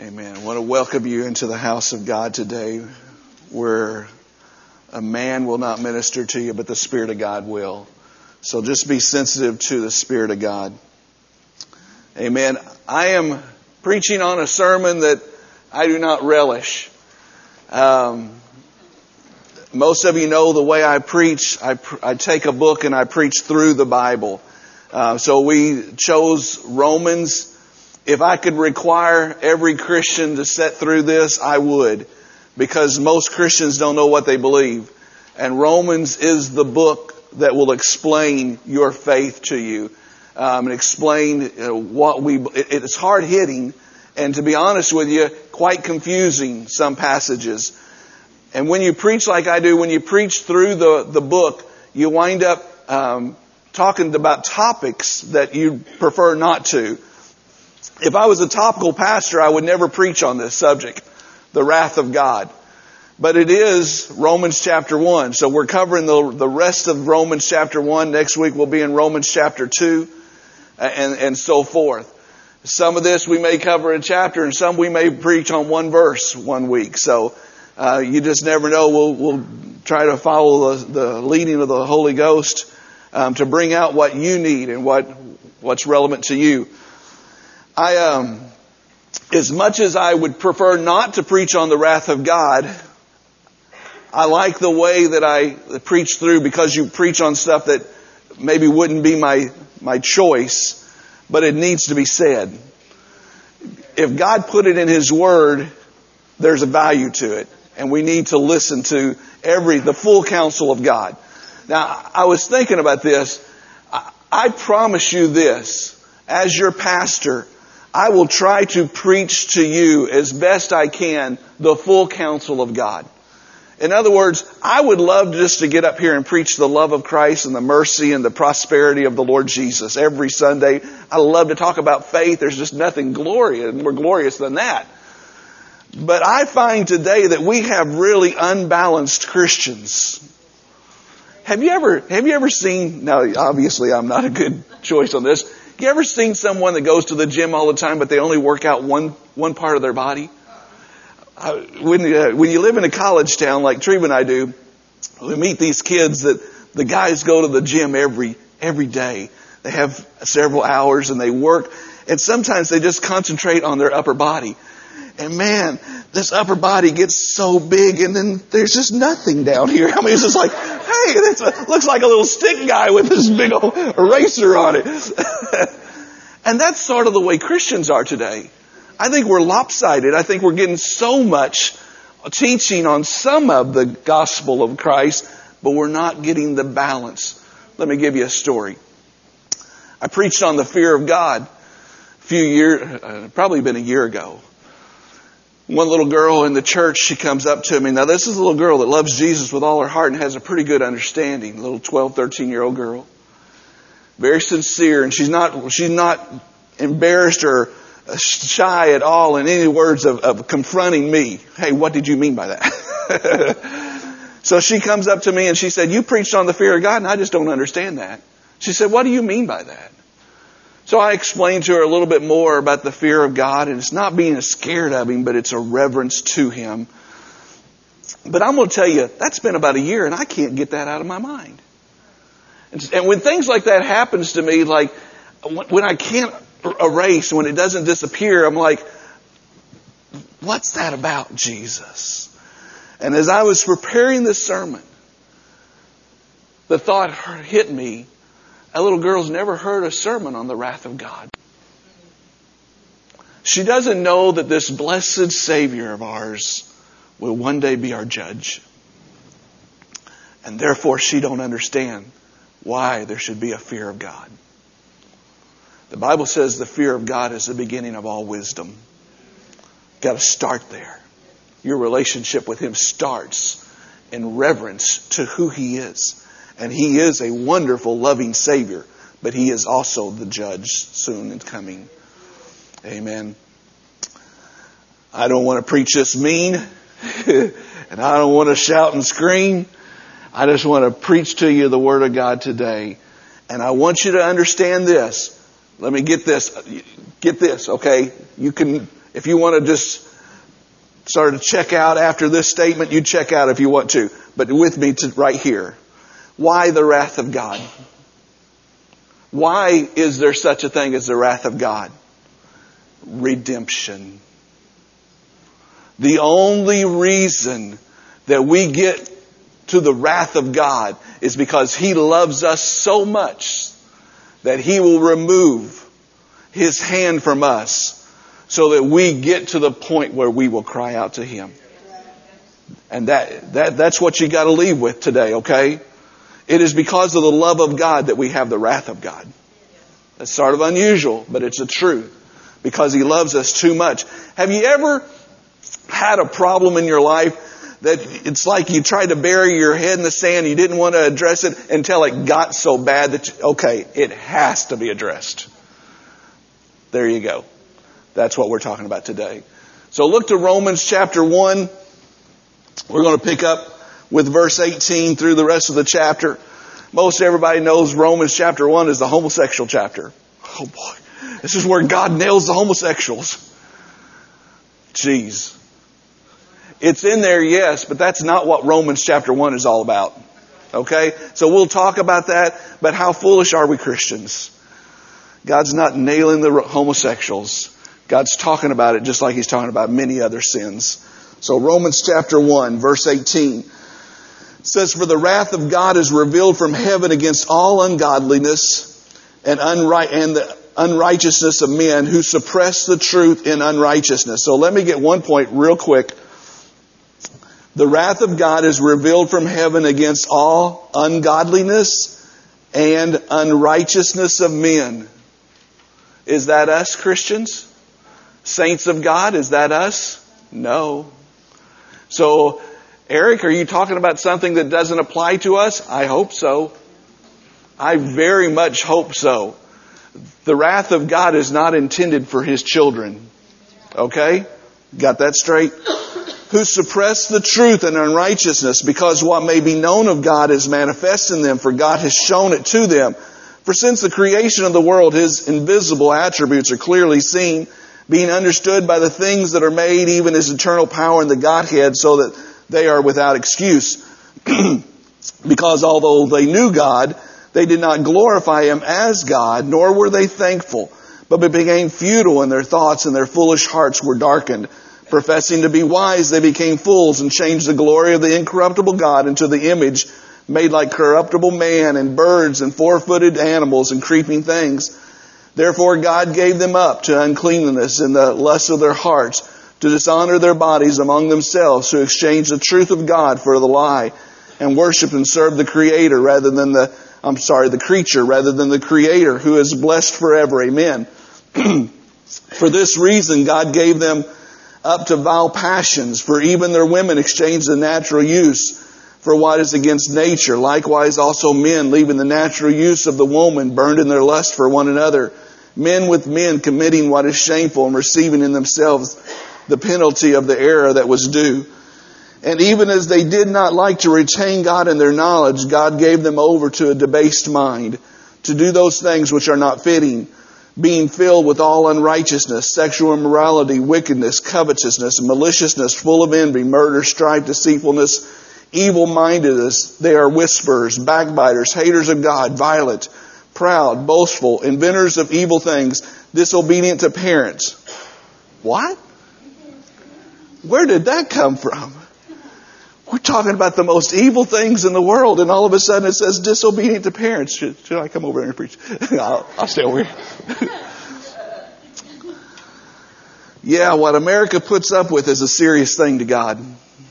Amen. I want to welcome you into the house of God today, where a man will not minister to you, but the Spirit of God will. So just be sensitive to the Spirit of God. Amen. I am preaching on a sermon that I do not relish. Most of you know the way I preach. I take a book and I preach through the Bible. So we chose Romans. If I could require every Christian to sit through this, I would. Because most Christians don't know what they believe. And Romans is the book that will explain your faith to you. And explain it's hard hitting. And to be honest with you, quite confusing, some passages. And when you preach like I do, when you preach through the book, you wind up talking about topics that you prefer not to. If I was a topical pastor, I would never preach on this subject, the wrath of God. But it is Romans chapter 1. So we're covering the rest of Romans chapter 1. Next week we'll be in Romans chapter 2 and so forth. Some of this we may cover a chapter, and some we may preach on one verse one week. So you just never know. We'll try to follow the leading of the Holy Ghost to bring out what you need and what's relevant to you. As much as I would prefer not to preach on the wrath of God, I like the way that I preach through, because you preach on stuff that maybe wouldn't be my choice, but it needs to be said. If God put it in His Word, there's a value to it, and we need to listen to the full counsel of God. Now, I was thinking about this. I promise you this, as your pastor, I will try to preach to you as best I can the full counsel of God. In other words, I would love just to get up here and preach the love of Christ and the mercy and the prosperity of the Lord Jesus every Sunday. I love to talk about faith. There's just nothing more glorious than that. But I find today that we have really unbalanced Christians. Have you ever seen, now obviously I'm not a good choice on this, you ever seen someone that goes to the gym all the time, but they only work out one part of their body? When you live in a college town like Treva and I do, we meet these kids that the guys go to the gym every day. They have several hours and they work, and sometimes they just concentrate on their upper body. And man, this upper body gets so big, and then there's just nothing down here. I mean, it's just like, hey, looks like a little stick guy with this big old eraser on it. And that's sort of the way Christians are today. I think we're lopsided. I think we're getting so much teaching on some of the gospel of Christ, but we're not getting the balance. Let me give you a story. I preached on the fear of God a few years, probably been a year ago. One little girl in the church, she comes up to me. Now, this is a little girl that loves Jesus with all her heart and has a pretty good understanding. A little 12, 13-year-old girl. Very sincere. And she's not embarrassed or shy at all in any words of confronting me. Hey, what did you mean by that? So she comes up to me and she said, you preached on the fear of God, and I just don't understand that. She said, what do you mean by that? So I explained to her a little bit more about the fear of God, and it's not being scared of Him, but it's a reverence to Him. But I'm going to tell you, that's been about a year, and I can't get that out of my mind. And when things like that happens to me, like when I can't erase, when it doesn't disappear, I'm like, what's that about, Jesus? And as I was preparing this sermon, the thought hit me, a little girl's never heard a sermon on the wrath of God. She doesn't know that this blessed Savior of ours will one day be our judge. And therefore she don't understand why there should be a fear of God. The Bible says the fear of God is the beginning of all wisdom. You've got to start there. Your relationship with Him starts in reverence to who He is. And He is a wonderful, loving Savior. But He is also the judge soon and coming. Amen. I don't want to preach this mean. And I don't want to shout and scream. I just want to preach to you the Word of God today. And I want you to understand this. Let me get this, okay? You can If you want to just sort of check out after this statement, you check out if you want to. But with me to right here. Why the wrath of God? Why is there such a thing as the wrath of God? Redemption. The only reason that we get to the wrath of God is because He loves us so much that He will remove His hand from us so that we get to the point where we will cry out to Him. And that's what you got to leave with today, okay? It is because of the love of God that we have the wrath of God. That's sort of unusual, but it's the truth. Because He loves us too much. Have you ever had a problem in your life that it's like you tried to bury your head in the sand, you didn't want to address it until it got so bad that, it has to be addressed. There you go. That's what we're talking about today. So look to Romans chapter 1. We're going to pick up with verse 18 through the rest of the chapter. Most everybody knows Romans chapter 1 is the homosexual chapter. Oh boy. This is where God nails the homosexuals. Jeez. It's in there, yes, but that's not what Romans chapter 1 is all about. Okay? So we'll talk about that, but how foolish are we Christians? God's not nailing the homosexuals. God's talking about it just like He's talking about many other sins. So Romans chapter 1, verse 18 says, "For the wrath of God is revealed from heaven against all ungodliness and the unrighteousness of men who suppress the truth in unrighteousness." So let me get one point real quick. The wrath of God is revealed from heaven against all ungodliness and unrighteousness of men. Is that us, Christians? Saints of God, is that us? No. So, Eric, are you talking about something that doesn't apply to us? I hope so. I very much hope so. The wrath of God is not intended for His children. Okay? Got that straight? Who suppress the truth in unrighteousness, because what may be known of God is manifest in them, for God has shown it to them. For since the creation of the world, His invisible attributes are clearly seen, being understood by the things that are made, even His eternal power in the Godhead, so that they are without excuse. Because although they knew God, they did not glorify Him as God, nor were they thankful, but became futile in their thoughts, and their foolish hearts were darkened. Professing to be wise, they became fools and changed the glory of the incorruptible God into the image made like corruptible man and birds and four-footed animals and creeping things. Therefore God gave them up to uncleanness in the lust of their hearts, to dishonor their bodies among themselves, to exchange the truth of God for the lie, and worship and serve the creator rather than the creature rather than the Creator, who is blessed forever. Amen. For this reason God gave them up to vile passions, for even their women exchanged the natural use for what is against nature. Likewise also men, leaving the natural use of the woman, burned in their lust for one another. Men with men, committing what is shameful and receiving in themselves the penalty of the error that was due. And even as they did not like to retain God in their knowledge, God gave them over to a debased mind, to do those things which are not fitting, being filled with all unrighteousness, sexual immorality, wickedness, covetousness, maliciousness, full of envy, murder, strife, deceitfulness, evil-mindedness. They are whisperers, backbiters, haters of God, violent, proud, boastful, inventors of evil things, disobedient to parents. What? Where did that come from? We're talking about the most evil things in the world, and all of a sudden it says disobedient to parents. Should I come over and preach? I'll stay over here. Yeah, what America puts up with is a serious thing to God.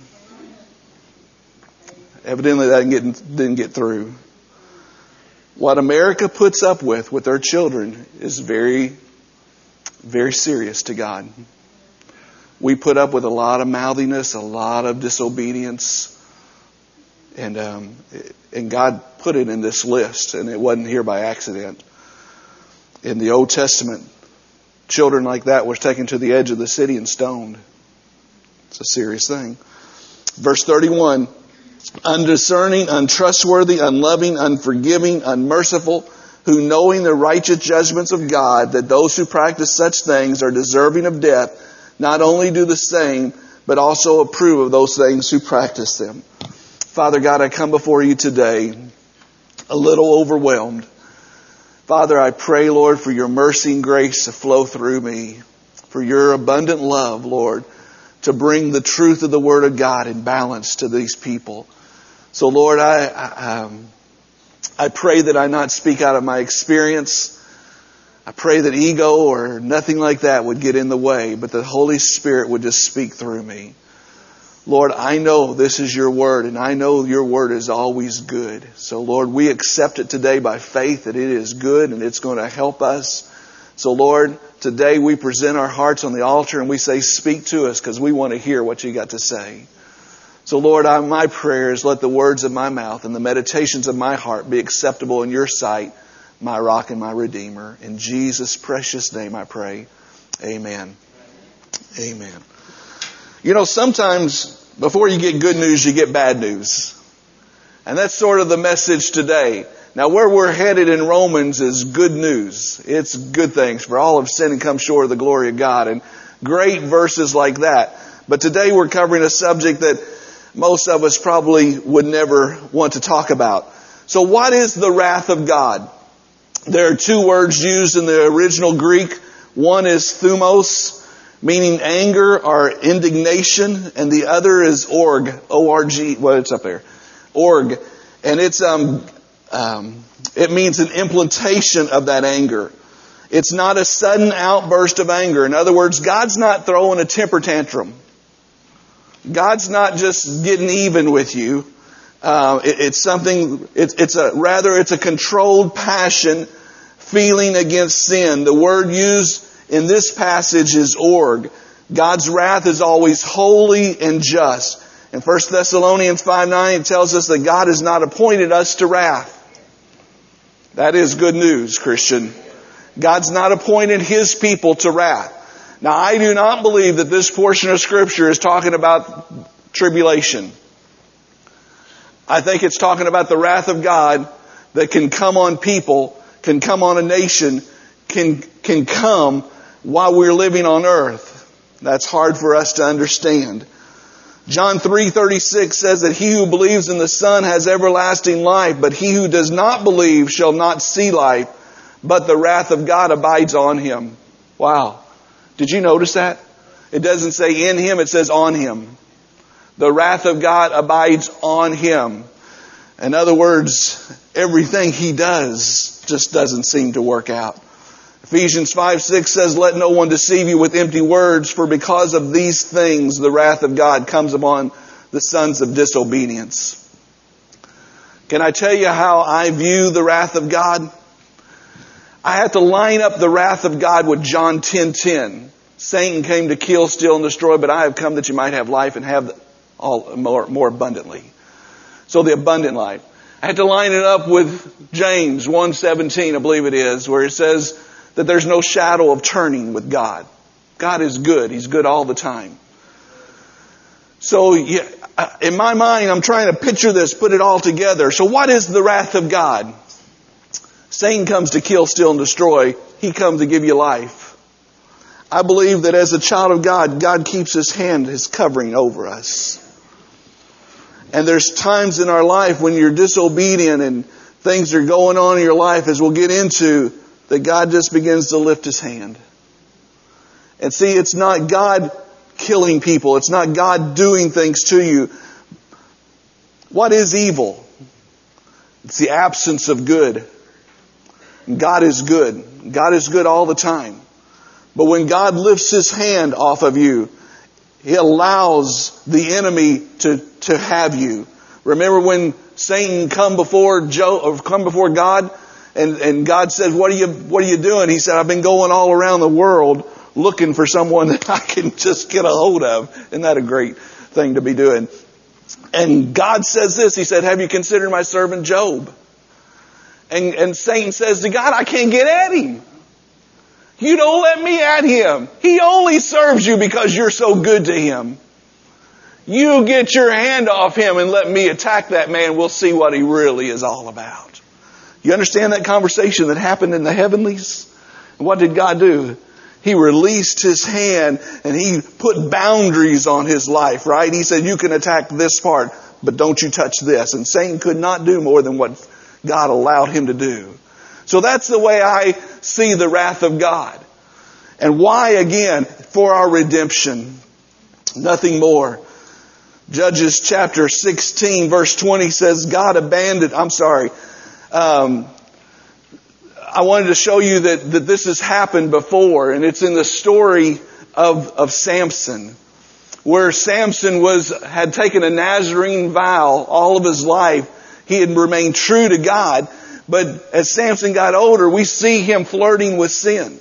Evidently that didn't get through. What America puts up with their children is very, very serious to God. We put up with a lot of mouthiness, a lot of disobedience. And God put it in this list, and it wasn't here by accident. In the Old Testament, children like that were taken to the edge of the city and stoned. It's a serious thing. Verse 31, undiscerning, untrustworthy, unloving, unforgiving, unmerciful, who knowing the righteous judgments of God, that those who practice such things are deserving of death, not only do the same, but also approve of those things who practice them. Father God, I come before you today a little overwhelmed. Father, I pray, Lord, for your mercy and grace to flow through me, for your abundant love, Lord, to bring the truth of the Word of God in balance to these people. So, Lord, I pray that I not speak out of my experience. I pray that ego or nothing like that would get in the way, but the Holy Spirit would just speak through me. Lord, I know this is your word, and I know your word is always good. So, Lord, we accept it today by faith that it is good and it's going to help us. So, Lord, today we present our hearts on the altar and we say, speak to us, because we want to hear what you got to say. So, Lord, my prayer is let the words of my mouth and the meditations of my heart be acceptable in your sight, my rock and my redeemer. In Jesus' precious name I pray. Amen. Amen. You know, sometimes before you get good news, you get bad news. And that's sort of the message today. Now, where we're headed in Romans is good news. It's good things. For all have sinned and come short of the glory of God. And great verses like that. But today we're covering a subject that most of us probably would never want to talk about. So what is the wrath of God? There are two words used in the original Greek. One is thumos, meaning anger or indignation, and the other is org, O-R-G, well, it's up there, org, and it's it means an implantation of that anger. It's not a sudden outburst of anger. In other words, God's not throwing a temper tantrum. God's not just getting even with you. It's a controlled passion, feeling against sin. The word used in this passage is org. God's wrath is always holy and just. In 1 Thessalonians 5:9 it tells us that God has not appointed us to wrath. That is good news, Christian. God's not appointed His people to wrath. Now, I do not believe that this portion of Scripture is talking about tribulation. I think it's talking about the wrath of God that can come on people, can come on a nation, can come while we're living on earth. That's hard for us to understand. John 3:36 says that he who believes in the Son has everlasting life, but he who does not believe shall not see life, but the wrath of God abides on him. Wow. Did you notice that? It doesn't say in him, it says on him. The wrath of God abides on him. In other words, everything he does just doesn't seem to work out. Ephesians 5:6 says, let no one deceive you with empty words, for because of these things the wrath of God comes upon the sons of disobedience. Can I tell you how I view the wrath of God? I have to line up the wrath of God with John 10:10. Satan came to kill, steal, and destroy, but I have come that you might have life and have all more abundantly. So the abundant life. I had to line it up with James 1:17, I believe it is, where it says that there's no shadow of turning with God. God is good. He's good all the time. So in my mind, I'm trying to picture this, put it all together. So what is the wrath of God? Satan comes to kill, steal, and destroy. He comes to give you life. I believe that as a child of God, God keeps His hand, His covering over us. And there's times in our life when you're disobedient and things are going on in your life, as we'll get into, that God just begins to lift His hand. And see, it's not God killing people. It's not God doing things to you. What is evil? It's the absence of good. God is good. God is good all the time. But when God lifts His hand off of you, He allows the enemy to have you. Remember when Satan come before God, and God said, "What are you doing?" He said, "I've been going all around the world looking for someone that I can just get a hold of." Isn't that a great thing to be doing? And God says this. He said, "Have you considered my servant Job?" And Satan says to God, "I can't get at him. You don't let me at him. He only serves you because you're so good to him. You get your hand off him and let me attack that man. We'll see what he really is all about." You understand that conversation that happened in the heavenlies? And what did God do? He released his hand and he put boundaries on his life, right? He said, you can attack this part, but don't you touch this. And Satan could not do more than what God allowed him to do. So that's the way I see the wrath of God. And why, again? For our redemption. Nothing more. Judges chapter 16 verse 20 says, God abandoned, I wanted to show you that this has happened before, and it's in the story of Samson, where Samson had taken a Nazarene vow all of his life. He had remained true to God, but as Samson got older, we see him flirting with sin.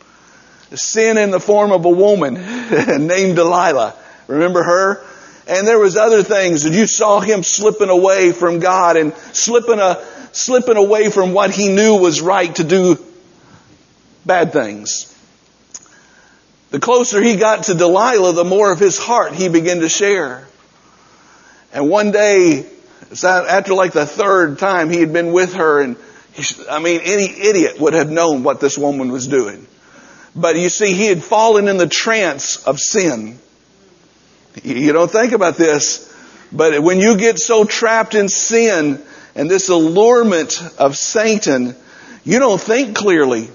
Sin in the form of a woman named Delilah. Remember her? And there was other things that you saw him slipping away from God and slipping away from what he knew was right to do bad things. The closer he got to Delilah, the more of his heart he began to share. And one day, after like the third time he had been with her, and any idiot would have known what this woman was doing. But you see, he had fallen in the trance of sin. You don't think about this, but when you get so trapped in sin and this allurement of Satan, you don't think clearly.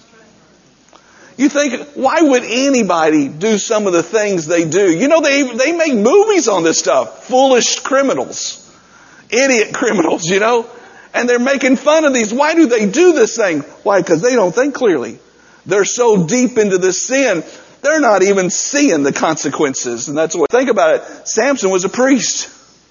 You think, why would anybody do some of the things they do? You know, they make movies on this stuff. Foolish criminals. Idiot criminals, you know. And they're making fun of these. Why do they do this thing? Why? Because they don't think clearly. They're so deep into this sin, they're not even seeing the consequences. And that's what, think about it. Samson was a priest.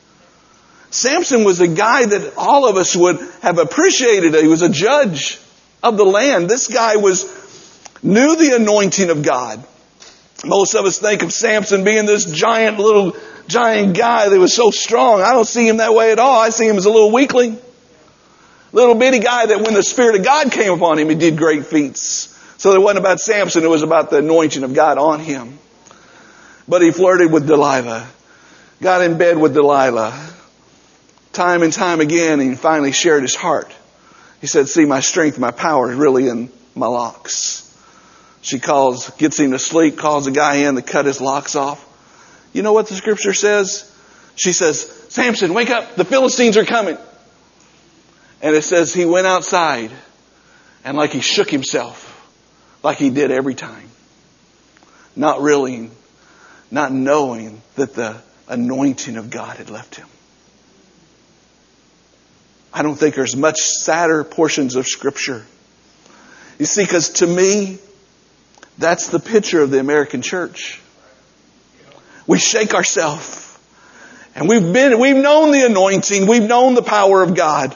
Samson was a guy that all of us would have appreciated. He was a judge of the land. This guy knew the anointing of God. Most of us think of Samson being this giant guy that was so strong. I don't see him that way at all. I see him as a little weakling. Little bitty guy that when the Spirit of God came upon him, he did great feats. So it wasn't about Samson, it was about the anointing of God on him. But he flirted with Delilah. Got in bed with Delilah. Time and time again, and he finally shared his heart. He said, see, my strength, my power is really in my locks. She gets him to sleep, calls the guy in to cut his locks off. You know what the scripture says? She says, Samson, wake up, the Philistines are coming. And it says he went outside and like he shook himself. Like he did every time. Not knowing that the anointing of God had left him. I don't think there's much sadder portions of Scripture. You see, because to me, that's the picture of the American church. We shake ourselves. And we've known the anointing. We've known the power of God.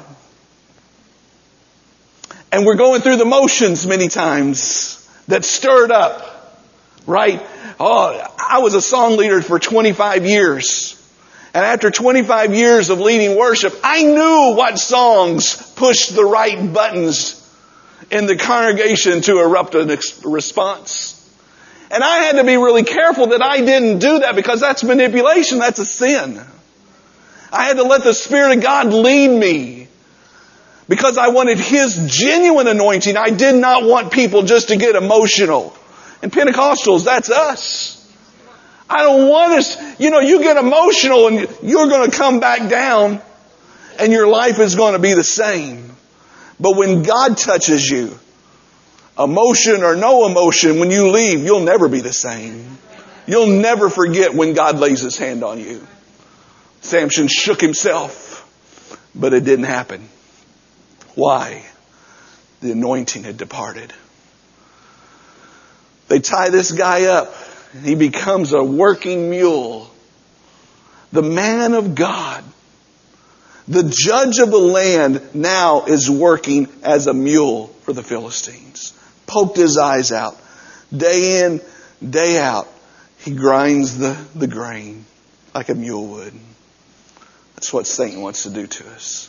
And we're going through the motions many times that stirred up, right? Oh, I was a song leader for 25 years. And after 25 years of leading worship, I knew what songs pushed the right buttons in the congregation to erupt a response. And I had to be really careful that I didn't do that because that's manipulation. That's a sin. I had to let the Spirit of God lead me. Because I wanted His genuine anointing. I did not want people just to get emotional. And Pentecostals, that's us. I don't want us, you get emotional and you're going to come back down and your life is going to be the same. But when God touches you, emotion or no emotion, when you leave, you'll never be the same. You'll never forget when God lays His hand on you. Samson shook himself, but it didn't happen. Why? The anointing had departed. They tie this guy up and he becomes a working mule. The man of God, the judge of the land, now is working as a mule for the Philistines. Poked his eyes out. Day in, day out, he grinds the grain like a mule would. That's what Satan wants to do to us.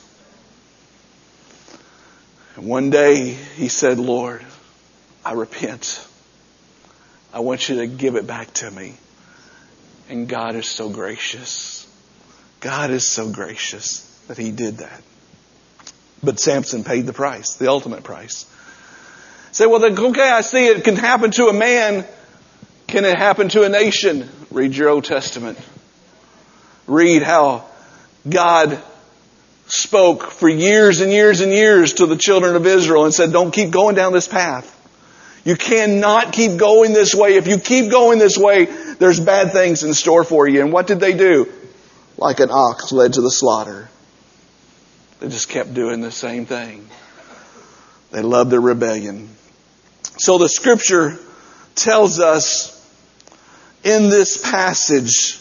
And one day he said, Lord, I repent. I want you to give it back to me. And God is so gracious. God is so gracious that He did that. But Samson paid the price, the ultimate price. Say, well, okay, I see it can happen to a man. Can it happen to a nation? Read your Old Testament. Read how God spoke for years and years and years to the children of Israel and said, don't keep going down this path. You cannot keep going this way. If you keep going this way, there's bad things in store for you. And what did they do? Like an ox led to the slaughter. They just kept doing the same thing. They loved their rebellion. So the scripture tells us in this passage,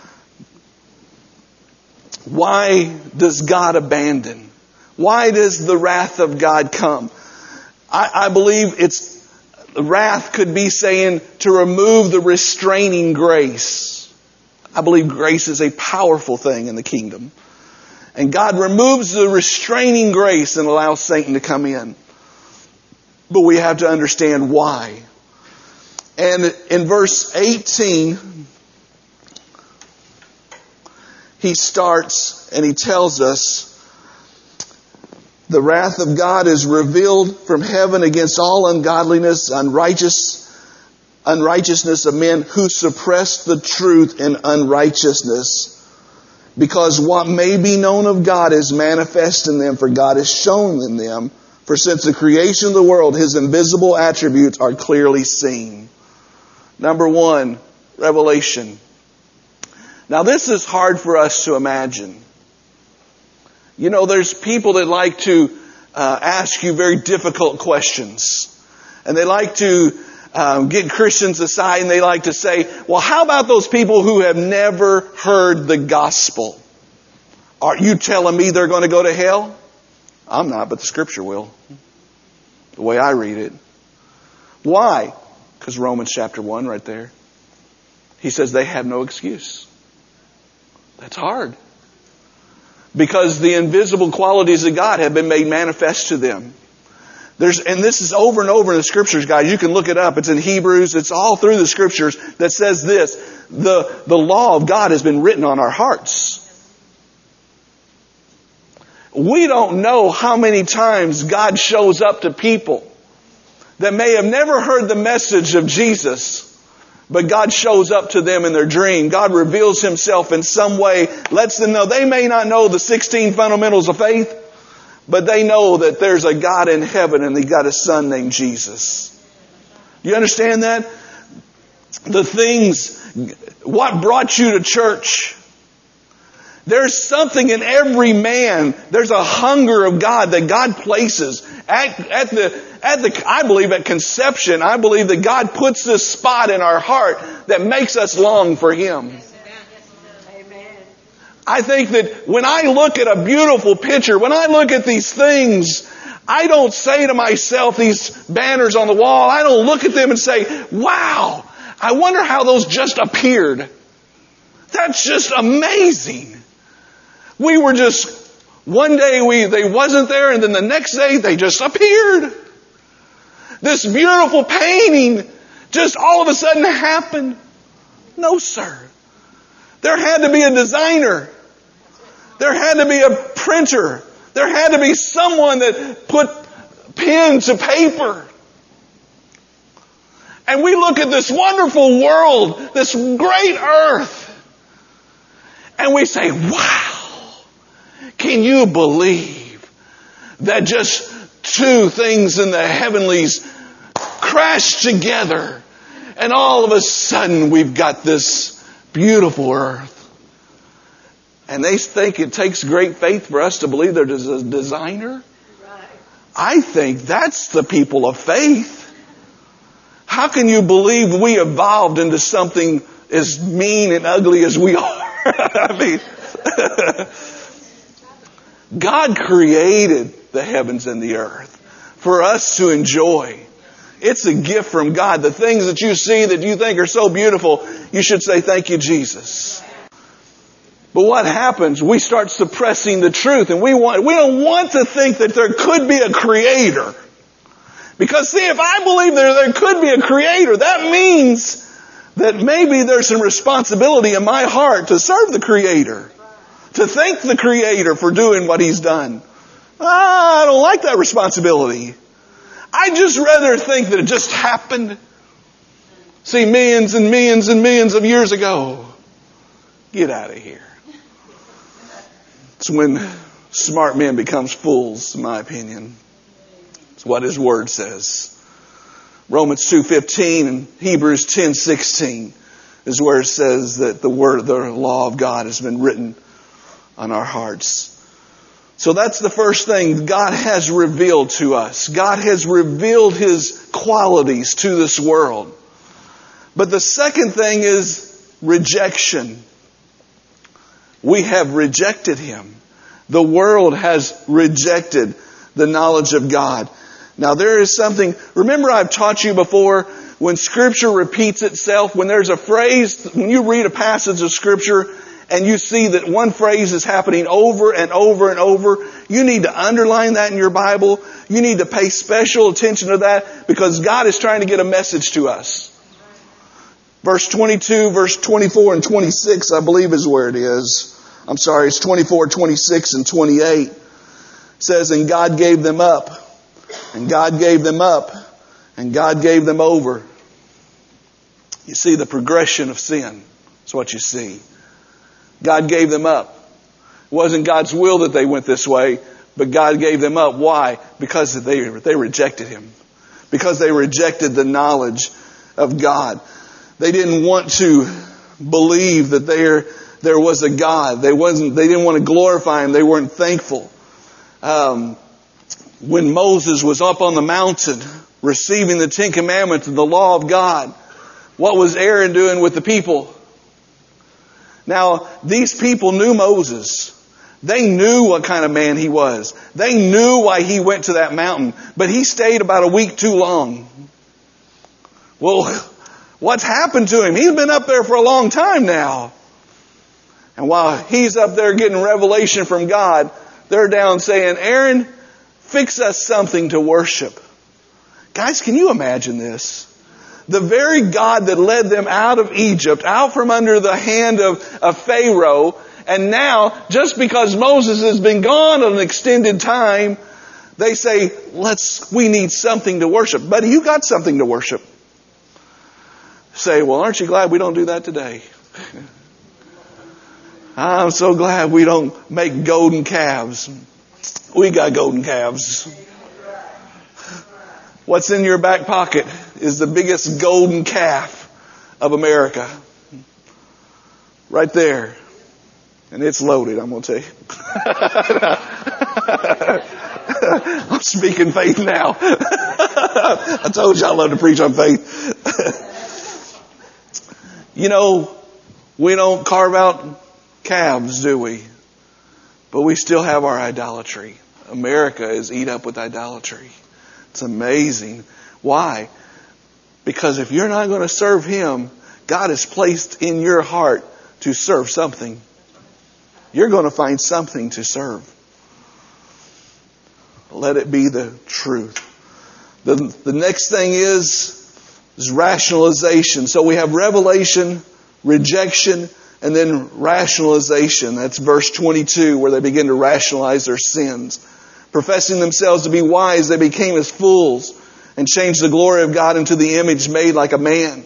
why does God abandon? Why does the wrath of God come? I believe wrath could be saying to remove the restraining grace. I believe grace is a powerful thing in the kingdom. And God removes the restraining grace and allows Satan to come in. But we have to understand why. And in verse 18, he starts and he tells us, the wrath of God is revealed from heaven against all ungodliness, unrighteousness of men who suppress the truth in unrighteousness. Because what may be known of God is manifest in them, for God is shown in them. For since the creation of the world, His invisible attributes are clearly seen. Number one, revelation. Now this is hard for us to imagine. You know, there's people that like to ask you very difficult questions. And they like to get Christians aside and they like to say, well, how about those people who have never heard the gospel? Are you telling me they're going to go to hell? I'm not, but the scripture will. The way I read it. Why? Because Romans chapter 1 right there. He says they have no excuse. That's hard. Because the invisible qualities of God have been made manifest to them. And this is over and over in the scriptures, guys. You can look it up. It's in Hebrews. It's all through the scriptures that says this. The law of God has been written on our hearts. We don't know how many times God shows up to people that may have never heard the message of Jesus, but God shows up to them in their dream. God reveals Himself in some way, lets them know. They may not know the 16 fundamentals of faith, but they know that there's a God in heaven and He got a Son named Jesus. You understand that? What brought you to church? There's something in every man. There's a hunger of God that God places I believe at conception. I believe that God puts this spot in our heart that makes us long for Him. I think that when I look at a beautiful picture, when I look at these things, I don't say to myself, these banners on the wall, I don't look at them and say, wow, I wonder how those just appeared. That's just amazing. We were just, one day they wasn't there and then the next day they just appeared. This beautiful painting just all of a sudden happened. No, sir. There had to be a designer. There had to be a printer. There had to be someone that put pen to paper. And we look at this wonderful world, this great earth, and we say, wow, can you believe that just two things in the heavenlies crash together and all of a sudden we've got this beautiful earth? And they think it takes great faith for us to believe there's a designer. I think that's the people of faith. How can you believe we evolved into something as mean and ugly as we are? I mean, God created the heavens and the earth for us to enjoy. It's a gift from God. The things that you see that you think are so beautiful, you should say, thank you, Jesus. But what happens? We start suppressing the truth, and we don't want to think that there could be a creator. Because see, if I believe there could be a creator, that means that maybe there's some responsibility in my heart to serve the creator. To thank the creator for doing what He's done. I don't like that responsibility. I'd just rather think that it just happened. See, millions and millions and millions of years ago. Get out of here. It's when smart men becomes fools, in my opinion. It's what His Word says. Romans 2:15 and Hebrews 10:16 is where it says that the law of God has been written on our hearts. So that's the first thing God has revealed to us. God has revealed His qualities to this world. But the second thing is rejection. We have rejected Him. The world has rejected the knowledge of God. Now there is something, remember I've taught you before, when Scripture repeats itself, when there's a phrase, when you read a passage of Scripture and you see that one phrase is happening over and over and over, you need to underline that in your Bible. You need to pay special attention to that because God is trying to get a message to us. Verse 22, verse 24 and 26, I believe is where it is. I'm sorry, it's 24, 26 and 28. It says, and God gave them up, and God gave them up, and God gave them over. You see the progression of sin. That's what you see. God gave them up. It wasn't God's will that they went this way, but God gave them up. Why? Because they rejected Him. Because they rejected the knowledge of God. They didn't want to believe that there was a God. They didn't want to glorify Him. They weren't thankful. When Moses was up on the mountain receiving the 10 Commandments and the law of God, what was Aaron doing with the people? Now, these people knew Moses. They knew what kind of man he was. They knew why he went to that mountain. But he stayed about a week too long. Well, what's happened to him? He's been up there for a long time now. And while he's up there getting revelation from God, they're down saying, Aaron, fix us something to worship. Guys, can you imagine this? The very God that led them out of Egypt, out from under the hand of Pharaoh, and now, just because Moses has been gone an extended time, they say, we need something to worship. Buddy, you got something to worship. Say, well, aren't you glad we don't do that today? I'm so glad we don't make golden calves. We got golden calves. What's in your back pocket is the biggest golden calf of America. Right there. And it's loaded, I'm going to tell you. I'm speaking faith now. I told you I love to preach on faith. You know, we don't carve out calves, do we? But we still have our idolatry. America is eat up with idolatry. It's amazing. Why? Because if you're not going to serve Him, God has placed in your heart to serve something. You're going to find something to serve. Let it be the truth. The next thing is rationalization. So we have revelation, rejection, and then rationalization. That's verse 22, where they begin to rationalize their sins. Professing themselves to be wise, they became as fools and changed the glory of God into the image made like a man.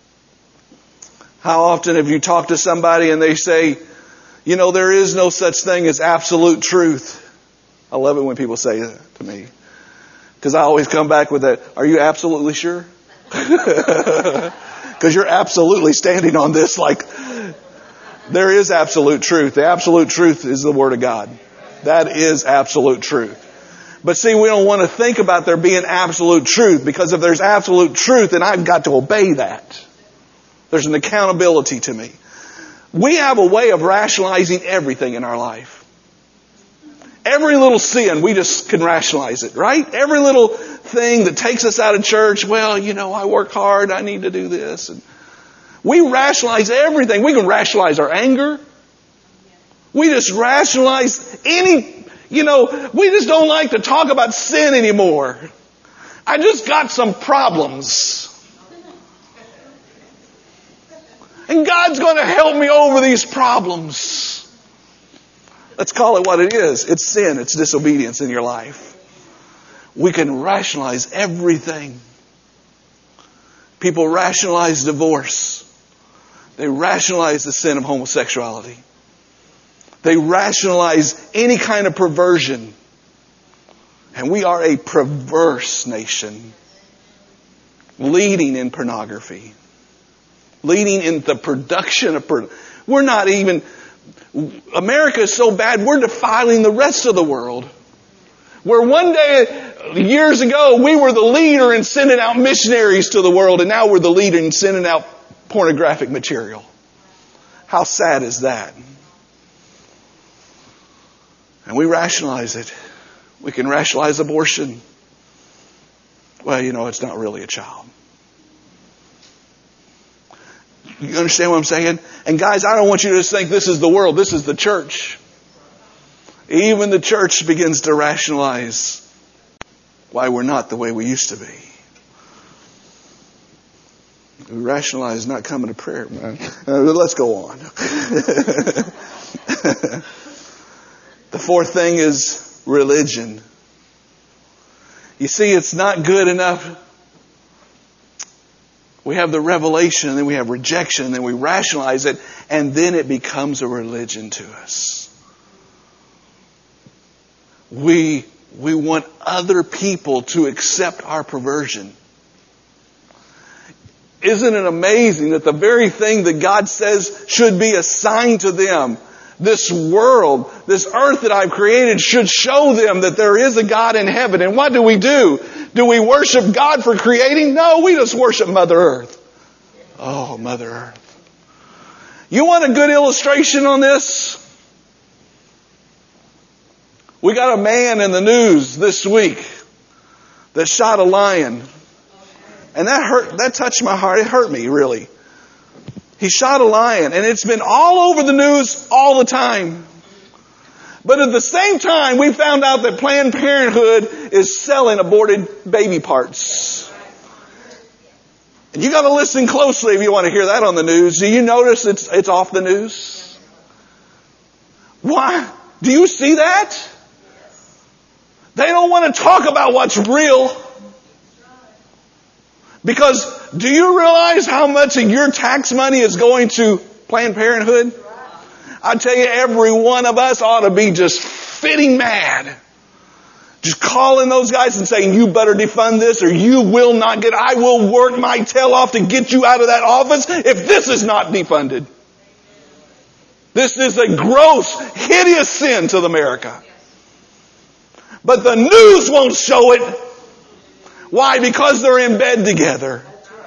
How often have you talked to somebody and they say, you know, there is no such thing as absolute truth. I love it when people say that to me. Because I always come back with that, are you absolutely sure? Because you're absolutely standing on this like there is absolute truth. The absolute truth is the Word of God. That is absolute truth. But see, we don't want to think about there being absolute truth, because if there's absolute truth, then I've got to obey that. There's an accountability to me. We have a way of rationalizing everything in our life. Every little sin, we just can rationalize it, right? Every little thing that takes us out of church, well, you know, I work hard, I need to do this. And we rationalize everything. We can rationalize our anger. We just rationalize we just don't like to talk about sin anymore. I just got some problems. And God's going to help me over these problems. Let's call it what it is. It's sin. It's disobedience in your life. we can rationalize everything. People rationalize divorce. They rationalize the sin of homosexuality. They rationalize any kind of perversion. And we are a perverse nation, leading in pornography, leading in the production of we're not even, America is so bad, we're defiling the rest of the world. Where one day, years ago, we were the leader in sending out missionaries to the world, and now we're the leader in sending out pornographic material. How sad is that? And we rationalize it. We can rationalize abortion. Well, it's not really a child. You understand what I'm saying? And guys, I don't want you to just think this is the world. This is the church. Even the church begins to rationalize why we're not the way we used to be. We rationalize not coming to prayer, man. Let's go on. The fourth thing is religion. You see, it's not good enough. We have the revelation, and then we have rejection, and then we rationalize it, and then it becomes a religion to us. We want other people to accept our perversion. Isn't it amazing that the very thing that God says should be a sign to them, this world, this earth that I've created, should show them that there is a God in heaven. And what do? Do we worship God for creating? No, we just worship Mother Earth. Oh, Mother Earth. You want a good illustration on this? We got a man in the news this week that shot a lion. And that touched my heart. It hurt me, really. He shot a lion, and it's been all over the news all the time. But at the same time, we found out that Planned Parenthood is selling aborted baby parts. And you got to listen closely if you want to hear that on the news. Do you notice it's off the news? Why? Do you see that? They don't want to talk about what's real. Because do you realize how much of your tax money is going to Planned Parenthood? I tell you, every one of us ought to be just fitting mad. Just calling those guys and saying, you better defund this or you will not get, I will work my tail off to get you out of that office if this is not defunded. This is a gross, hideous sin to America. But the news won't show it. Why? Because they're in bed together.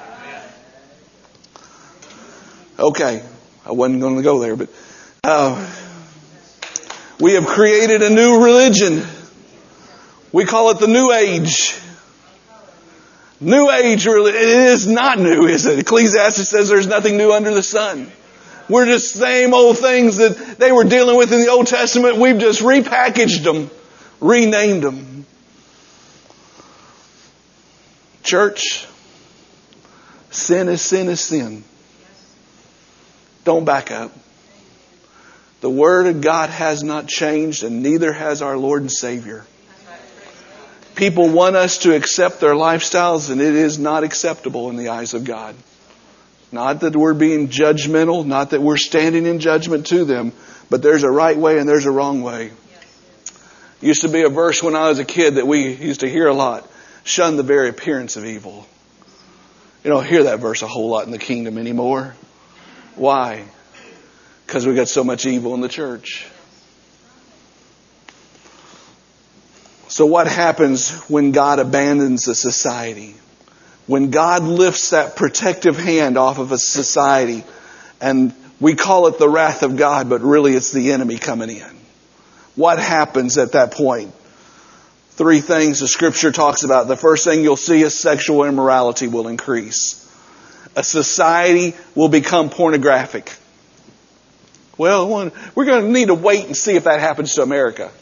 Okay, I wasn't going to go there, but we have created a new religion. We call it the New Age. New Age religion. It is not new, is it? Ecclesiastes says there's nothing new under the sun. We're just same old things that they were dealing with in the Old Testament. We've just repackaged them, renamed them. Church, sin is sin is sin. Don't back up. The Word of God has not changed, and neither has our Lord and Savior. People want us to accept their lifestyles, and it is not acceptable in the eyes of God. Not that we're being judgmental, not that we're standing in judgment to them, but there's a right way and there's a wrong way. Used to be a verse when I was a kid that we used to hear a lot. Shun the very appearance of evil. You don't hear that verse a whole lot in the kingdom anymore. Why? Because we got so much evil in the church. So what happens when God abandons a society? When God lifts that protective hand off of a society, and we call it the wrath of God, but really it's the enemy coming in. What happens at that point? 3 things the Scripture talks about. The first thing you'll see is sexual immorality will increase. A society will become pornographic. Well, we're going to need to wait and see if that happens to America.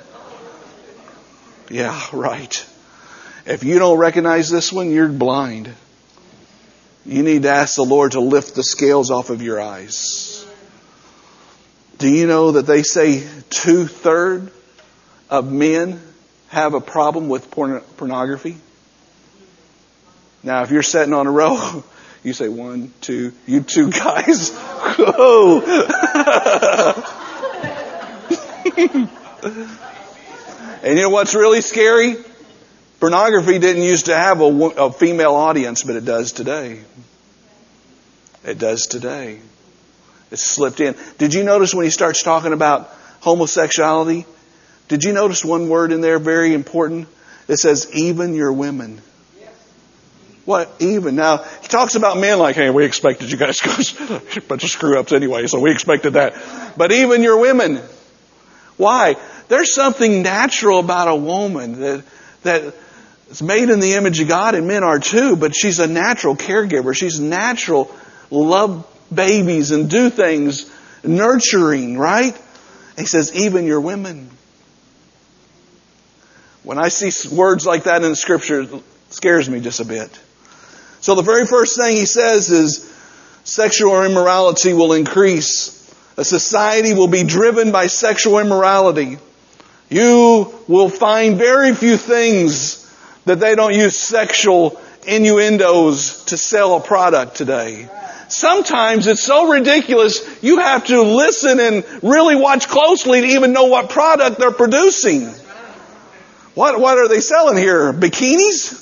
Yeah, right. If you don't recognize this one, you're blind. You need to ask the Lord to lift the scales off of your eyes. Do you know that they say 2/3 of men have a problem with pornography? Now, if you're sitting on a row, you say, 1, 2, you 2 guys. Whoa. And you know what's really scary? Pornography didn't used to have a female audience, but it does today. It does today. It's slipped in. Did you notice when he starts talking about homosexuality? Did you notice one word in there very important? It says, even your women. What? Even. Now, he talks about men like, hey, we expected you guys to a bunch of screw-ups anyway, so we expected that. But even your women. Why? There's something natural about a woman that is made in the image of God, and men are too, but she's a natural caregiver. She's natural, love babies and do things, nurturing, right? And he says, even your women. When I see words like that in the Scripture, it scares me just a bit. So the very first thing he says is sexual immorality will increase. A society will be driven by sexual immorality. You will find very few things that they don't use sexual innuendos to sell a product today. Sometimes it's so ridiculous you have to listen and really watch closely to even know what product they're producing. What are they selling here? Bikinis?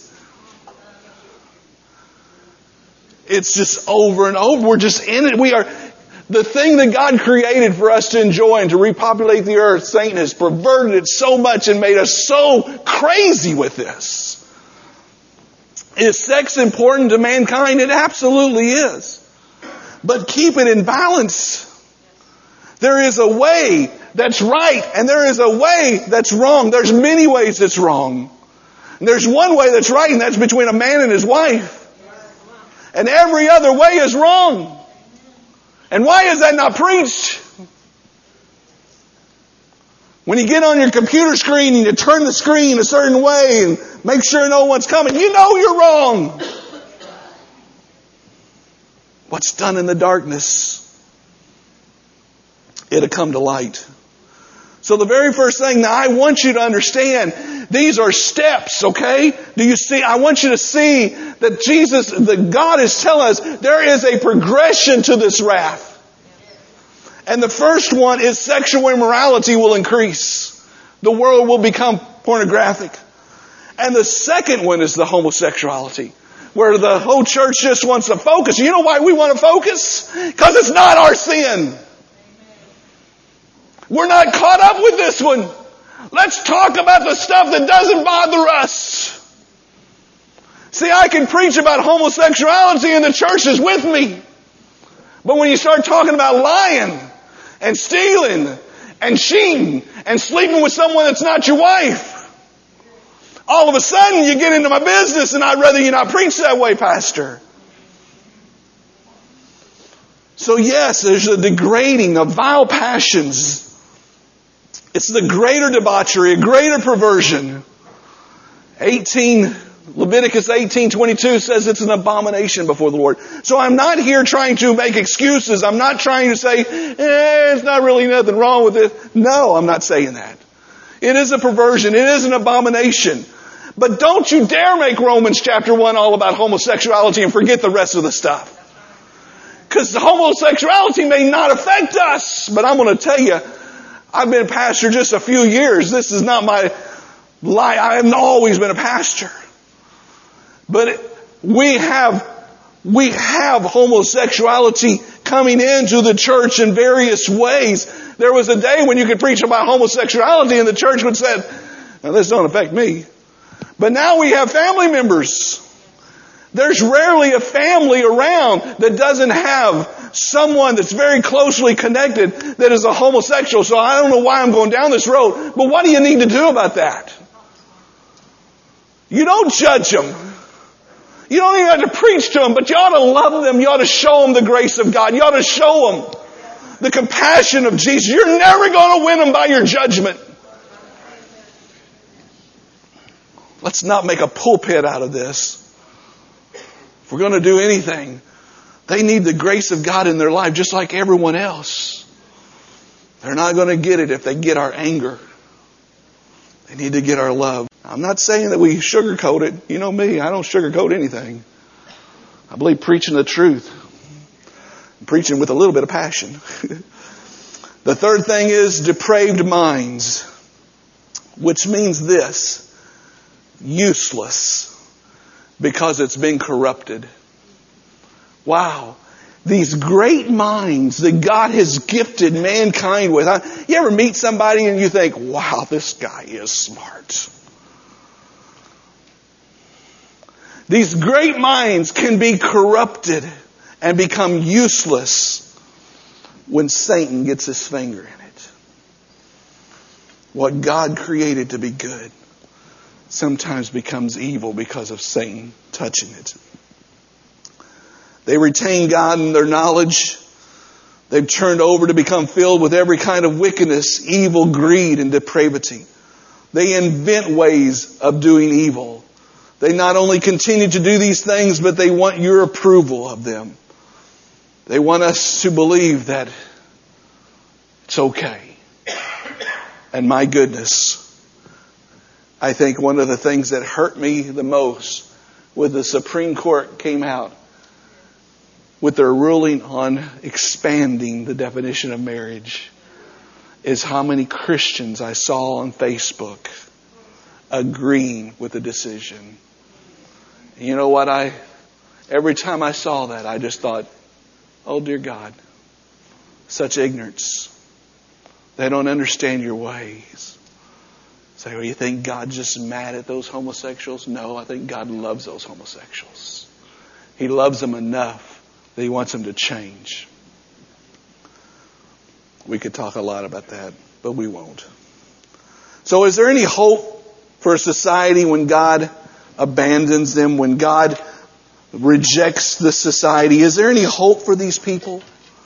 It's just over and over. We're just in it. We are the thing that God created for us to enjoy and to repopulate the earth. Satan has perverted it so much and made us so crazy with this. Is sex important to mankind? It absolutely is. But keep it in balance. There is a way that's right and there is a way that's wrong. There's many ways that's wrong. And there's one way that's right, and that's between a man and his wife. And every other way is wrong. And why is that not preached? When you get on your computer screen and you turn the screen a certain way and make sure no one's coming, you know you're wrong. What's done in the darkness, it'll come to light. So the very first thing that I want you to understand, these are steps, okay? Do you see? I want you to see that Jesus, that God is telling us there is a progression to this wrath. And the first one is sexual immorality will increase. The world will become pornographic. And the second one is the homosexuality, where the whole church just wants to focus. You know why we want to focus? Because it's not our sin. We're not caught up with this one. Let's talk about the stuff that doesn't bother us. See, I can preach about homosexuality and the church is with me. But when you start talking about lying and stealing and cheating and sleeping with someone that's not your wife, all of a sudden you get into my business and I'd rather you not preach that way, Pastor. So yes, there's a degrading of vile passions. It's the greater debauchery, a greater perversion. Leviticus 18:22 says it's an abomination before the Lord. So I'm not here trying to make excuses. I'm not trying to say, it's not really nothing wrong with it. No, I'm not saying that. It is a perversion. It is an abomination. But don't you dare make Romans chapter 1 all about homosexuality and forget the rest of the stuff. Because the homosexuality may not affect us. But I'm going to tell you, I've been a pastor just a few years. This is not my life. I haven't always been a pastor. But we have homosexuality coming into the church in various ways. There was a day when you could preach about homosexuality and the church would say, now this don't affect me. But now we have family members. There's rarely a family around that doesn't have someone that's very closely connected that is a homosexual. So I don't know why I'm going down this road. But what do you need to do about that? You don't judge them. You don't even have to preach to them, but you ought to love them. You ought to show them the grace of God. You ought to show them the compassion of Jesus. You're never going to win them by your judgment. Let's not make a pulpit out of this. If we're going to do anything, they need the grace of God in their life just like everyone else. They're not going to get it if they get our anger. They need to get our love. I'm not saying that we sugarcoat it. You know me, I don't sugarcoat anything. I believe preaching the truth. Preaching with a little bit of passion. The third thing is depraved minds, which means this: useless, because it's been corrupted. Wow. These great minds that God has gifted mankind with. You ever meet somebody and you think, wow, this guy is smart. These great minds can be corrupted and become useless when Satan gets his finger in it. What God created to be good sometimes becomes evil because of Satan touching it. They retain God in their knowledge. They've turned over to become filled with every kind of wickedness, evil, greed, and depravity. They invent ways of doing evil. They not only continue to do these things, but they want your approval of them. They want us to believe that it's okay. And my goodness, I think one of the things that hurt me the most when the Supreme Court came out with their ruling on expanding the definition of marriage is how many Christians I saw on Facebook agreeing with the decision. You know what? Every time I saw that, I just thought, oh dear God, such ignorance. They don't understand your ways. Say, well, you think God's just mad at those homosexuals? No, I think God loves those homosexuals. He loves them enough that He wants them to change. We could talk a lot about that, but we won't. So is there any hope for a society when God abandons them, when God rejects the society? Is there any hope for these people?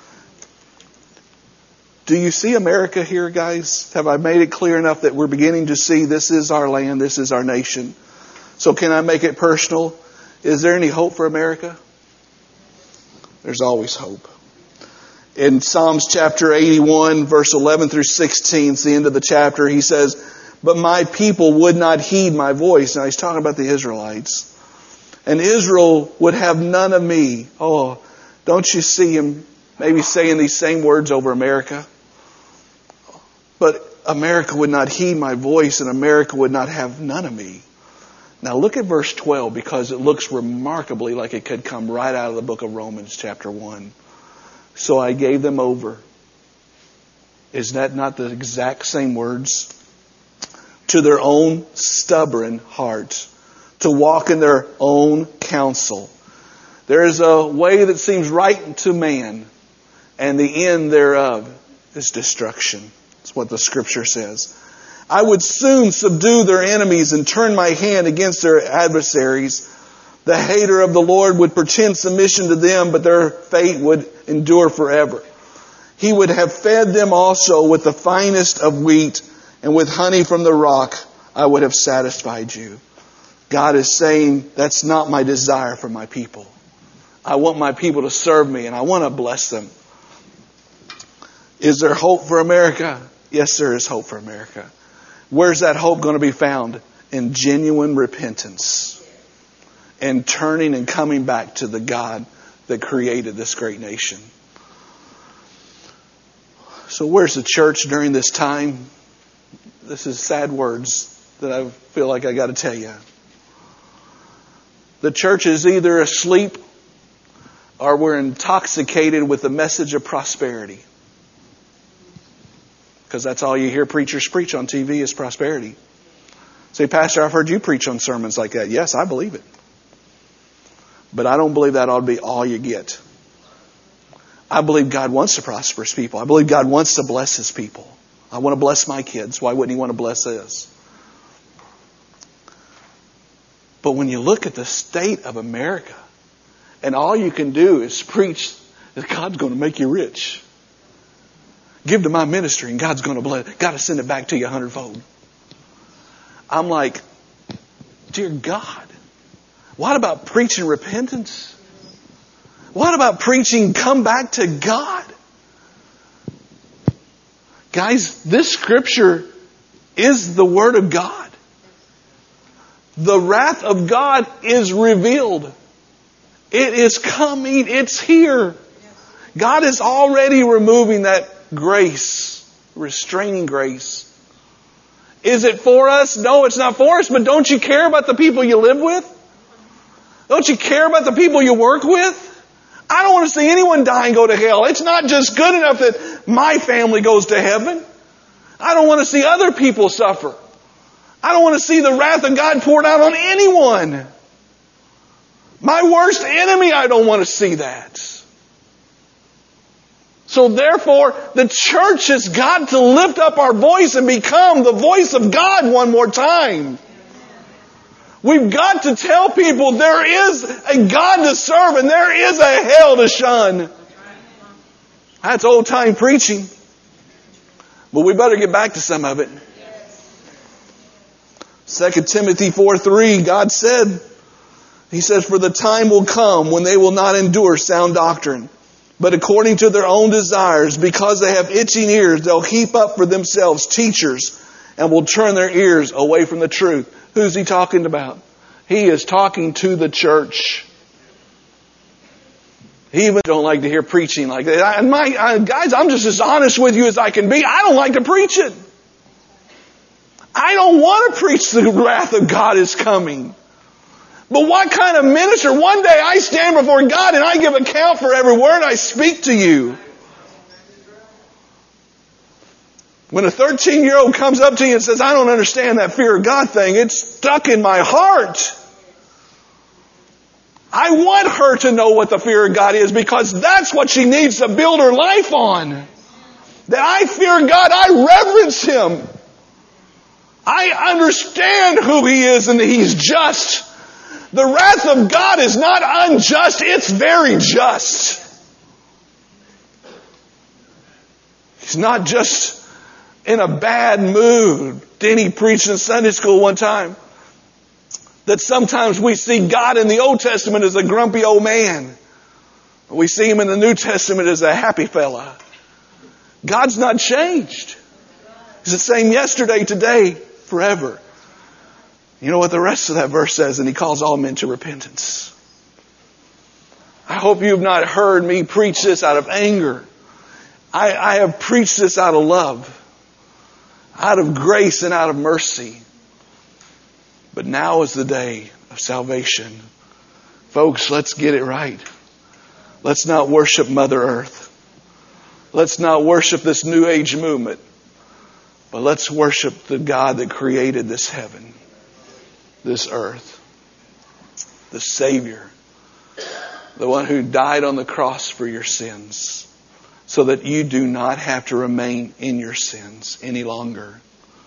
Do you see America here, guys? Have I made it clear enough that we're beginning to see this is our land, this is our nation? So can I make it personal? Is there any hope for America? There's always hope. In Psalms chapter 81, verse 11 through 16, it's the end of the chapter, he says, but my people would not heed my voice. Now he's talking about the Israelites. And Israel would have none of me. Oh, don't you see him maybe saying these same words over America? But America would not heed my voice, and America would not have none of me. Now look at verse 12, because it looks remarkably like it could come right out of the book of Romans chapter 1. So I gave them over. Is that not the exact same words? To their own stubborn hearts, to walk in their own counsel. There is a way that seems right to man, and the end thereof is destruction. That's what the Scripture says. I would soon subdue their enemies and turn my hand against their adversaries. The hater of the Lord would pretend submission to them, but their fate would endure forever. He would have fed them also with the finest of wheat, and with honey from the rock I would have satisfied you. God is saying, that's not my desire for my people. I want my people to serve me, and I want to bless them. Is there hope for America? Yes, there is hope for America. Where's that hope going to be found? In genuine repentance. And turning and coming back to the God that created this great nation. So where's the church during this time? This is sad words that I feel like I got to tell you. The church is either asleep or we're intoxicated with the message of prosperity. Because that's all you hear preachers preach on TV is prosperity. Say, Pastor, I've heard you preach on sermons like that. Yes, I believe it. But I don't believe that ought to be all you get. I believe God wants to prosper His people. I believe God wants to bless His people. I want to bless my kids. Why wouldn't He want to bless us? But when you look at the state of America, and all you can do is preach that God's going to make you rich. Give to my ministry and God's going to bless. God to send it back to you 100-fold. I'm like, dear God, what about preaching repentance? What about preaching come back to God? Guys, this scripture is the Word of God. The wrath of God is revealed. It is coming. It's here. God is already removing that grace, restraining grace. Is it for us? No, it's not for us. But don't you care about the people you live with? Don't you care about the people you work with? I don't want to see anyone die and go to hell. It's not just good enough that my family goes to heaven. I don't want to see other people suffer. I don't want to see the wrath of God poured out on anyone. My worst enemy, I don't want to see that. So therefore, the church has got to lift up our voice and become the voice of God one more time. We've got to tell people there is a God to serve and there is a hell to shun. That's old time preaching. But we better get back to some of it. 2 Timothy 4:3, God said, He says, "For the time will come when they will not endure sound doctrine, but according to their own desires, because they have itching ears, they'll heap up for themselves teachers and will turn their ears away from the truth." Who's He talking about? He is talking to the church. He even don't like to hear preaching like that. Guys, I'm just as honest with you as I can be. I don't like to preach it. I don't want to preach the wrath of God is coming. But what kind of minister? One day I stand before God and I give account for every word I speak to you. When a 13-year-old comes up to you and says, "I don't understand that fear of God thing," it's stuck in my heart. I want her to know what the fear of God is because that's what she needs to build her life on. That I fear God, I reverence Him. I understand who He is and that He's just. The wrath of God is not unjust, it's very just. He's not just in a bad mood. Denny preached in Sunday school one time that sometimes we see God in the Old Testament as a grumpy old man. We see Him in the New Testament as a happy fella. God's not changed. He's the same yesterday, today, forever. You know what the rest of that verse says? And He calls all men to repentance. I hope you have not heard me preach this out of anger. I have preached this out of love, out of grace and out of mercy. But now is the day of salvation. Folks, let's get it right. Let's not worship Mother Earth. Let's not worship this New Age movement. But let's worship the God that created this heaven, this earth, the Savior, the one who died on the cross for your sins so that you do not have to remain in your sins any longer.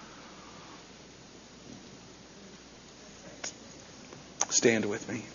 Stand with me.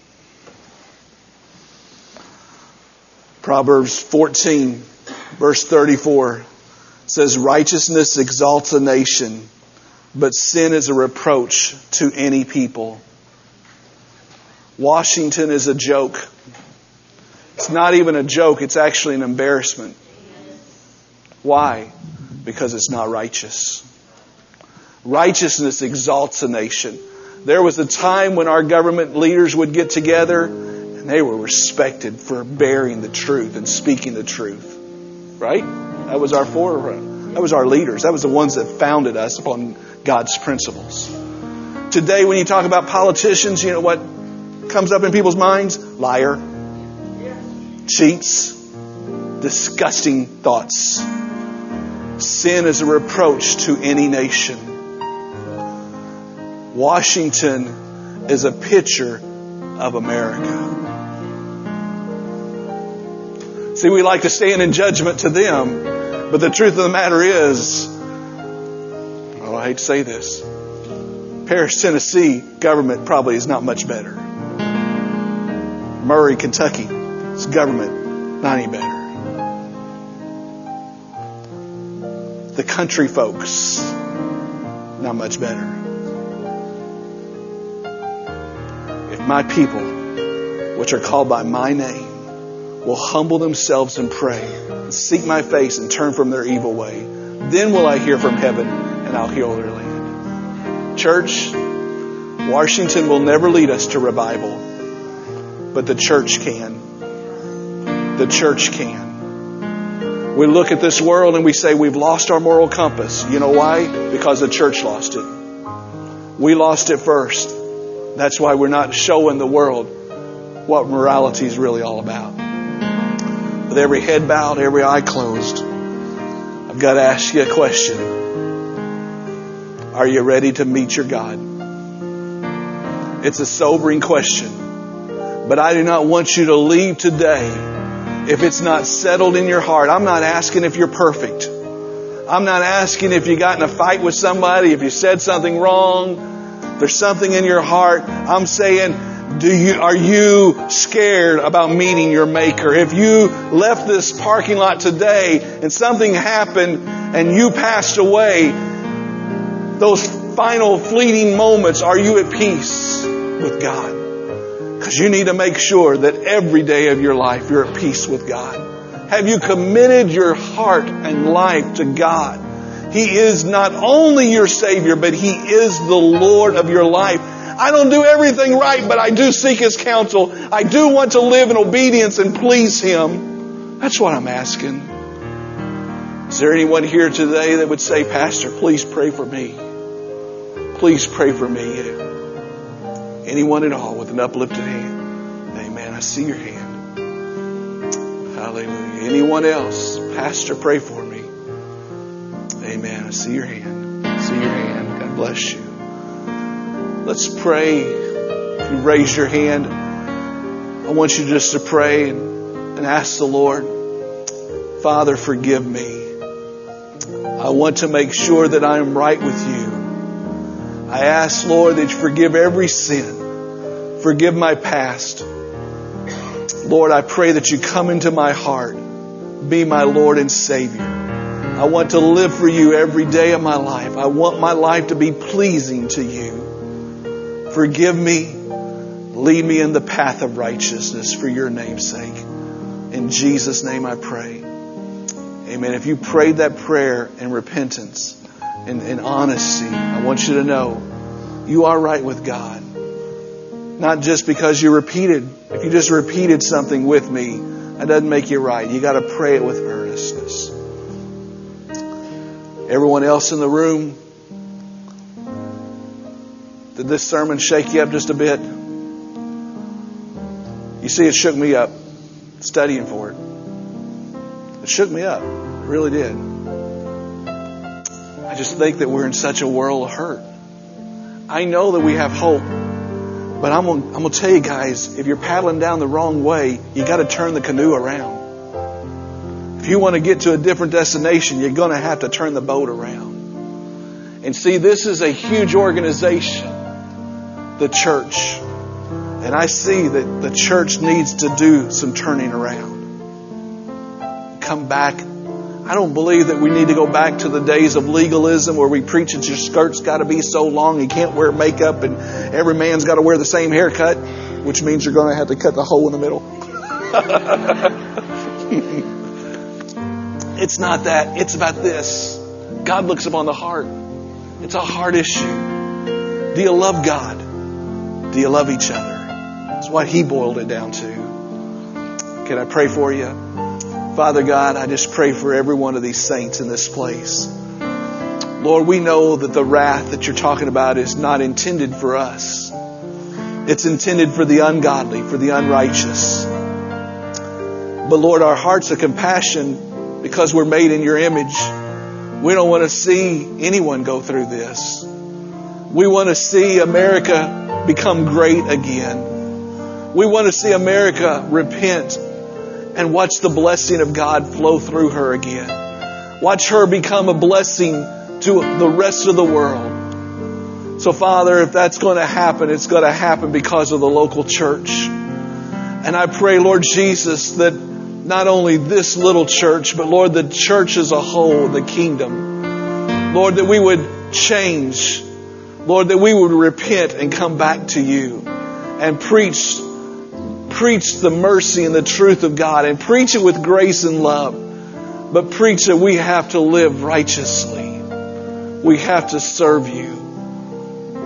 Proverbs 14, verse 34 says, "Righteousness exalts a nation, but sin is a reproach to any people." Washington is a joke. It's not even a joke. It's actually an embarrassment. Why? Because it's not righteous. Righteousness exalts a nation. There was a time when our government leaders would get together and they were respected for bearing the truth and speaking the truth. Right? That was our forerunner. That was our leaders. That was the ones that founded us upon God's principles. Today, when you talk about politicians, you know what comes up in people's minds? Liar. Cheats. Disgusting thoughts. Sin is a reproach to any nation. Washington is a picture of America. See, we like to stand in judgment to them, but the truth of the matter is, I hate to say this, Paris, Tennessee government probably is not much better. Murray, Kentucky's government, not any better. The country folks, not much better. If my people, which are called by my name, will humble themselves and pray, and seek my face and turn from their evil way, then will I hear from heaven and I'll heal their land. Church, Washington will never lead us to revival, but the church can. The church can. We look at this world and we say we've lost our moral compass. You know why? Because the church lost it. We lost it first. That's why we're not showing the world what morality is really all about. With every head bowed, every eye closed, I've got to ask you a question. Are you ready to meet your God? It's a sobering question. But I do not want you to leave today if it's not settled in your heart. I'm not asking if you're perfect. I'm not asking if you got in a fight with somebody, if you said something wrong. There's something in your heart. I'm saying, are you scared about meeting your Maker? If you left this parking lot today and something happened and you passed away, those final fleeting moments, are you at peace with God? Because you need to make sure that every day of your life you're at peace with God. Have you committed your heart and life to God? He is not only your Savior, but He is the Lord of your life. I don't do everything right, but I do seek His counsel. I do want to live in obedience and please Him. That's what I'm asking. Is there anyone here today that would say, Pastor, please pray for me? Please pray for me. Anyone at all with an uplifted hand? Amen. I see your hand. Hallelujah. Anyone else? Pastor, pray for me. Amen. I see your hand. I see your hand. God bless you. Let's pray. If you raise your hand, I want you just to pray and ask the Lord, Father, forgive me. I want to make sure that I am right with you. I ask, Lord, that you forgive every sin. Forgive my past. Lord, I pray that you come into my heart. Be my Lord and Savior. I want to live for you every day of my life. I want my life to be pleasing to you. Forgive me. Lead me in the path of righteousness for your name's sake. In Jesus' name I pray. Amen. If you prayed that prayer in repentance and in honesty, I want you to know you are right with God. Not just because you repeated. If you just repeated something with me, that doesn't make you right. You got to pray it with earnestness. Everyone else in the room, did this sermon shake you up just a bit? You see, it shook me up studying for it. It shook me up. It really did. I just think that we're in such a world of hurt. I know that we have hope. But I'm going to tell you guys, if you're paddling down the wrong way, you got to turn the canoe around. If you want to get to a different destination, you're going to have to turn the boat around. And see, this is a huge organization, the church. And I see that the church needs to do some turning around. Come back. I don't believe that we need to go back to the days of legalism where we preach that your skirt's got to be so long you can't wear makeup and every man's got to wear the same haircut, which means you're going to have to cut the hole in the middle. It's not that. It's about this. God looks upon the heart. It's a heart issue. Do you love God? Do you love each other? That's what He boiled it down to. Can I pray for you? Father God, I just pray for every one of these saints in this place. Lord, we know that the wrath that you're talking about is not intended for us. It's intended for the ungodly, for the unrighteous. But Lord, our hearts of compassion, because we're made in your image, we don't want to see anyone go through this. We want to see America become great again. We want to see America repent and watch the blessing of God flow through her again. Watch her become a blessing to the rest of the world. So Father, if that's going to happen, it's going to happen because of the local church. And I pray, Lord Jesus, that not only this little church, but Lord, the church as a whole, the kingdom. Lord, that we would change. Lord, that we would repent and come back to you and preach the mercy and the truth of God, and preach it with grace and love. But preach that we have to live righteously. We have to serve you.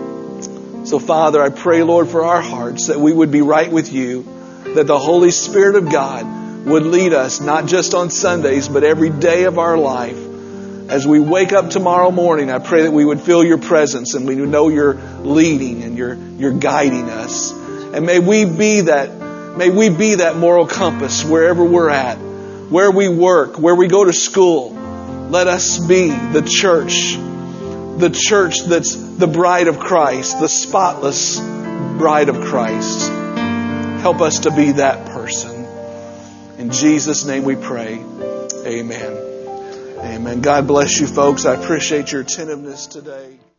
So Father, I pray, Lord, for our hearts that we would be right with you, that the Holy Spirit of God would lead us, not just on Sundays, but every day of our life. As we wake up tomorrow morning, I pray that we would feel your presence and we would know you're leading and you're guiding us. And may we be that moral compass wherever we're at, where we work, where we go to school. Let us be the church that's the bride of Christ, the spotless bride of Christ. Help us to be that person. In Jesus' name we pray. Amen. Amen. God bless you, folks. I appreciate your attentiveness today.